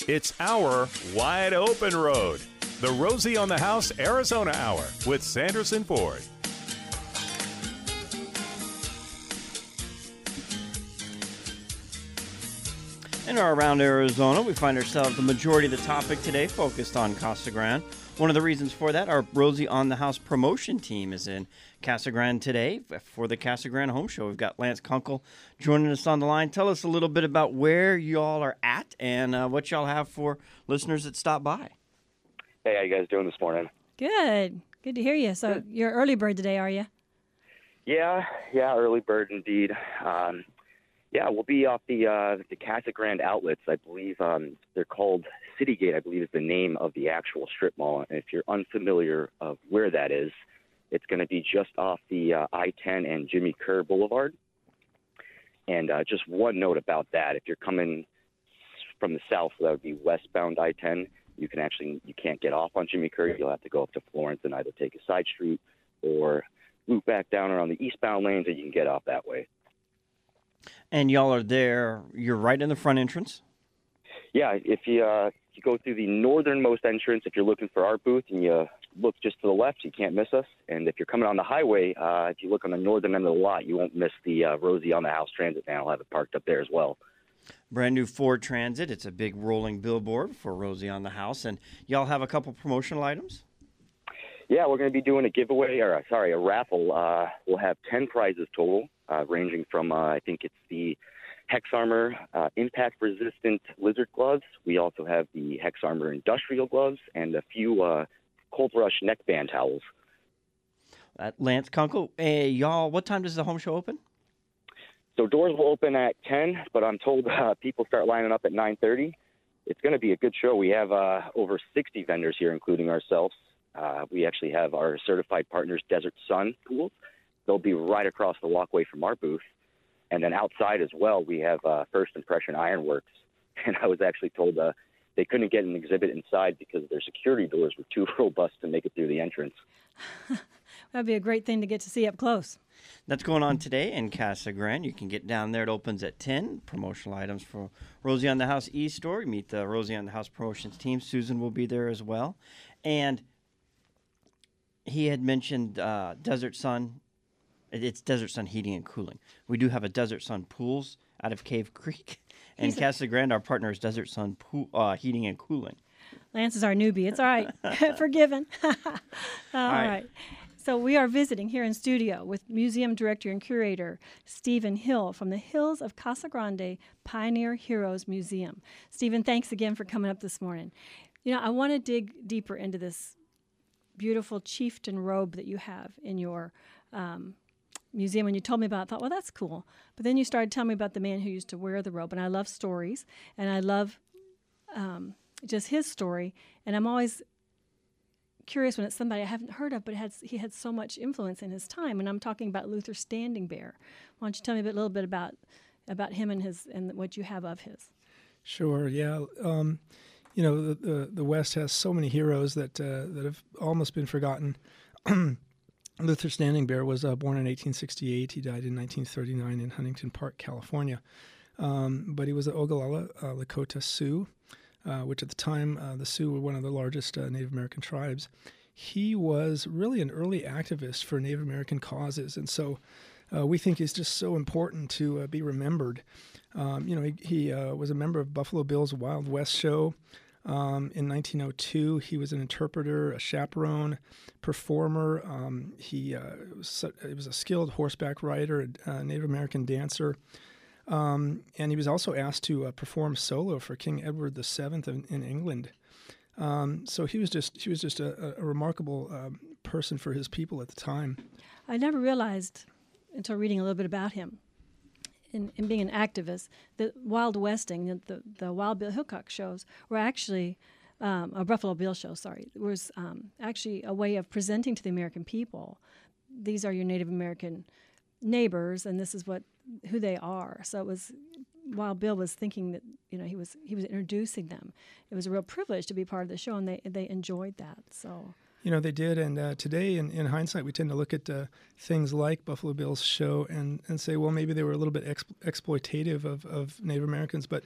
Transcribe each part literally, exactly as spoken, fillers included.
It's our Wide Open Road, the Rosie on the House Arizona Hour with Sanderson Ford. In or around Arizona, we find ourselves the majority of the topic today focused on Casa Grande. One of the reasons for that, our Rosie on the House promotion team is in Casa Grande today for the Casa Grande Home Show. We've got Lance Kunkel joining us on the line. Tell us a little bit about where y'all are at and uh, what y'all have for listeners that stop by. Hey, how you guys doing this morning? Good. Good to hear you. So Good. You're early bird today, are you? Yeah, yeah, early bird indeed. Um, yeah, we'll be off the uh, the Casa Grande outlets. I believe um, they're called Citygate, I believe is the name of the actual strip mall. And if you're unfamiliar of where that is, it's going to be just off the uh, I ten and Jimmy Kerr Boulevard. And uh, just one note about that, if you're coming from the south, so that would be westbound I ten, you can actually, you can't get off on Jimmy Kerr. You'll have to go up to Florence and either take a side street or loop back down around the eastbound lanes, and you can get off that way. And y'all are there, you're right in the front entrance? Yeah, if you, uh, if you go through the northernmost entrance, if you're looking for our booth and you look just to the left, you can't miss us. And if you're coming on the highway, uh, if you look on the northern end of the lot, you won't miss the uh, Rosie on the House Transit van. I'll have it parked up there as well. Brand new Ford Transit. It's a big rolling billboard for Rosie on the House. And y'all have a couple promotional items? Yeah, we're going to be doing a giveaway, or sorry, a raffle. Uh, we'll have ten prizes total, uh, ranging from, uh, I think it's the Hex Armor uh, impact-resistant lizard gloves. We also have the Hex Armor industrial gloves and a few uh, Cold Rush neckband towels. Uh, Lance Kunkel, hey, y'all, what time does the home show open? So doors will open at ten, but I'm told uh, people start lining up at nine thirty. It's going to be a good show. We have uh, over sixty vendors here, including ourselves. Uh, we actually have our certified partners, Desert Sun Pools. They'll be right across the walkway from our booth. And then outside as well, we have uh, First Impression Ironworks. And I was actually told uh, they couldn't get an exhibit inside because their security doors were too robust to make it through the entrance. That'd be a great thing to get to see up close. That's going on today in Casa Grande. You can get down there. It opens at ten. Promotional items for Rosie on the House e-store. You meet the Rosie on the House promotions team. Susan will be there as well. And he had mentioned uh, Desert Sun. It's Desert Sun Heating and Cooling. We do have a Desert Sun Pools out of Cave Creek. And He's Casa Grande, our partner, is Desert Sun Pool, uh, Heating and Cooling. Lance is our newbie. It's all right. Forgiven. all, all right. right. So we are visiting here in studio with Museum Director and Curator Stephen Hill from the Hills of Casa Grande Pioneer Heroes Museum. Stephen, thanks again for coming up this morning. You know, I want to dig deeper into this beautiful chieftain robe that you have in your um, museum. When you told me about it, I thought, well, that's cool. But then you started telling me about the man who used to wear the robe. And I love stories, and I love um, just his story. And I'm always curious when it's somebody I haven't heard of, but it has, he had so much influence in his time. And I'm talking about Luther Standing Bear. Why don't you tell me a, bit, a little bit about about him and his and what you have of his? Sure, yeah. Um, you know, the, the the West has so many heroes that uh, that have almost been forgotten. Luther Standing Bear was uh, born in eighteen sixty-eight. He died in nineteen thirty-nine in Huntington Park, California. Um, but he was an Oglala uh, Lakota Sioux, uh, which at the time uh, the Sioux were one of the largest uh, Native American tribes. He was really an early activist for Native American causes, and so uh, we think it's just so important to uh, be remembered. Um, you know, he, he uh, was a member of Buffalo Bill's Wild West show. Um, in nineteen oh two, he was an interpreter, a chaperone, performer. Um, he, uh, was, he was a skilled horseback rider, a, a Native American dancer. Um, and he was also asked to uh, perform solo for King Edward the Seventh in, in England. Um, so he was just he was just a, a remarkable um, person for his people at the time. I never realized until reading a little bit about him. In, in being an activist, the Wild Westing, the, the, the Wild Bill Hickok shows were actually, um, a Buffalo Bill show, sorry, was um, actually a way of presenting to the American people, these are your Native American neighbors, and this is what who they are. So it was, Wild Bill was thinking that, you know, he was he was introducing them. It was a real privilege to be part of the show, and they they enjoyed that. So. You know, they did, and uh, today, in, in hindsight, we tend to look at uh, things like Buffalo Bill's show and, and say, well, maybe they were a little bit ex- exploitative of, of Native Americans, but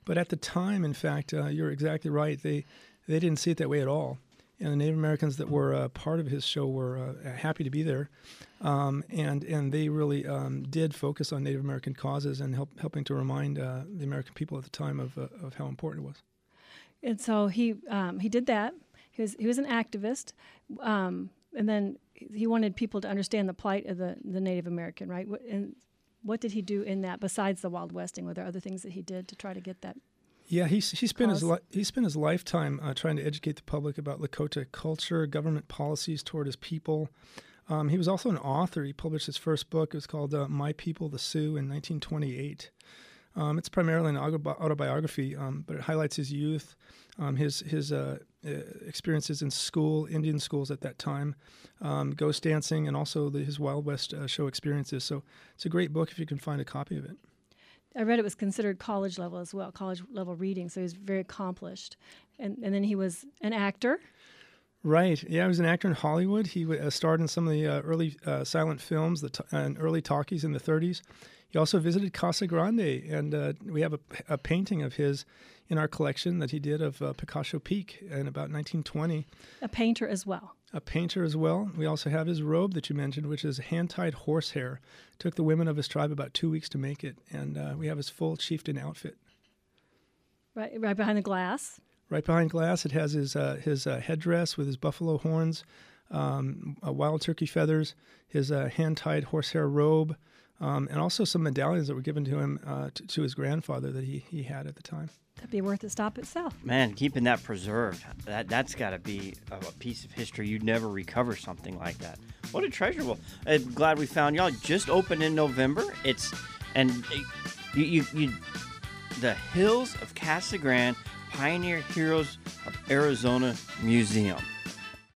But at the time, in fact, uh, you're exactly right. They they didn't see it that way at all. And the Native Americans that were uh, part of his show were uh, happy to be there, um, and and they really um, did focus on Native American causes and help, helping to remind uh, the American people at the time of uh, of how important it was. And so he um, he did that. He was he was an activist, um, and then he wanted people to understand the plight of the, the Native American, right? And what did he do in that besides the Wild Westing? Were there other things that he did to try to get that? Yeah, he he spent cause? his li- he spent his lifetime uh, trying to educate the public about Lakota culture, government policies toward his people. Um, he was also an author. He published his first book. It was called uh, My People, the Sioux, in nineteen twenty-eight. Um, it's primarily an autobi- autobiography, um, but it highlights his youth, um, his his uh, uh, experiences in school, Indian schools at that time, um, ghost dancing, and also the, his Wild West uh, show experiences. So it's a great book if you can find a copy of it. I read it was considered college level as well, college level reading, so he was very accomplished. And and then he was an actor. Right. Yeah, he was an actor in Hollywood. He uh, starred in some of the uh, early uh, silent films the t- and early talkies in the thirties. He also visited Casa Grande, and uh, we have a, a painting of his in our collection that he did of uh, Picacho Peak in about nineteen twenty. A painter as well. A painter as well. We also have his robe that you mentioned, which is hand-tied horsehair. Took the women of his tribe about two weeks to make it, and uh, we have his full chieftain outfit. Right, right behind the glass. Right behind glass, it has his uh, his uh, headdress with his buffalo horns, um, uh, wild turkey feathers, his uh, hand-tied horsehair robe, um, and also some medallions that were given to him uh, to, to his grandfather that he, he had at the time. That'd be worth a stop itself. Man, keeping that preserved, that, that's got to be a, a piece of history. You'd never recover something like that. What a treasure. Well, I'm glad we found y'all. Just opened in November. It's, and it, you, you, you, the Hills of Casa Grande Pioneer Heroes of Arizona Museum.